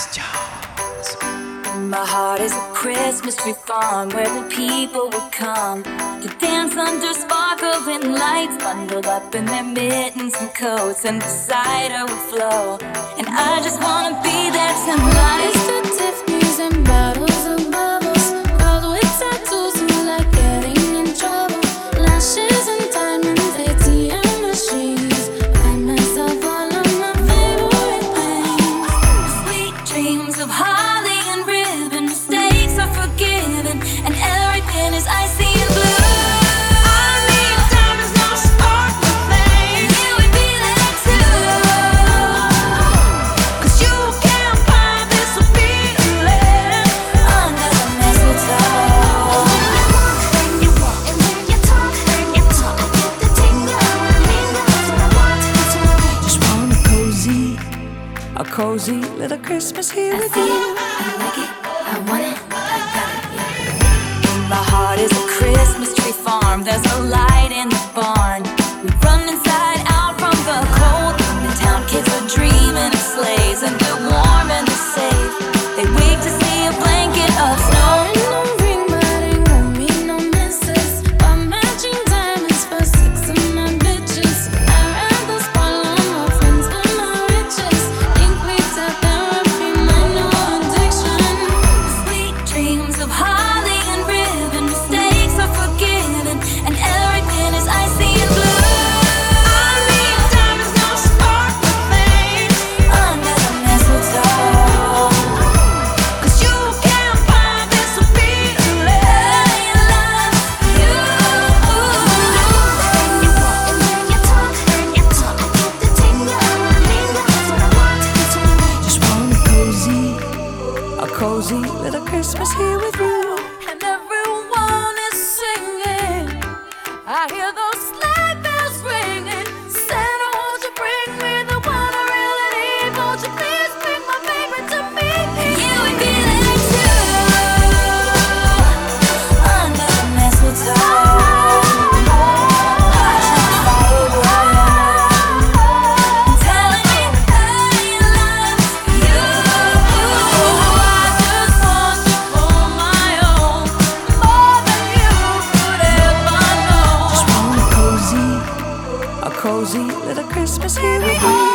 My heart is a Christmas tree farm where the people would come to dance under sparkling lights, bundled up in their mittens and coats, and the cider would flow. And I just wanna be there tonight. It's the Tiffany's and bottles of bubbles, girls with tattoos who like getting in trouble, lashes and diamonds, ATM machines. Buy myself all of my favorite things. Sweet dreams of holly and ribbon, mistakes are forgiven, and everything is icy and blue. I need diamonds, no sparkling things. You would be there too, 'Cause you can't buy this feeling under the mistletoe. when you walk and when you talk, I get the tingling. That's what I want to do. Just want a cozy little Christmas here I with see you. it, I like it, I want it, I got it, yeah. My heart is a Christmas tree farm, there's a light in the barn. We run inside out from the cold, the town kids are dreaming of sleighs, and they're warm and they're safe. They wait to see a blanket of snow. No ring, but ain't gon' be no misses. Buy matching diamonds for 6 of my bitches. I'd rather spoil all my friends than my riches. Think we tap therapy, my new addiction. Sweet dreams of holly and ribbon, mistakes are forgiven, and everything is icy and blue. I need diamonds, no sparkling things. Under the mistletoe. 'Cause you can't buy this feeling. I love you. When you walk and when you talk, I get the tingling. That's what I want to do. Just want a cozy little Christmas here with you. And everyone is singing. I hear those sleigh bells ringing. Santa, won't you bring me the one I really need? Won't you please bring my baby to me? You would be there too, under the mistletoe. Watching the fire burn, telling me I love you. I just want you for my own, more than you could ever know. Just want a cozy little Christmas here with you.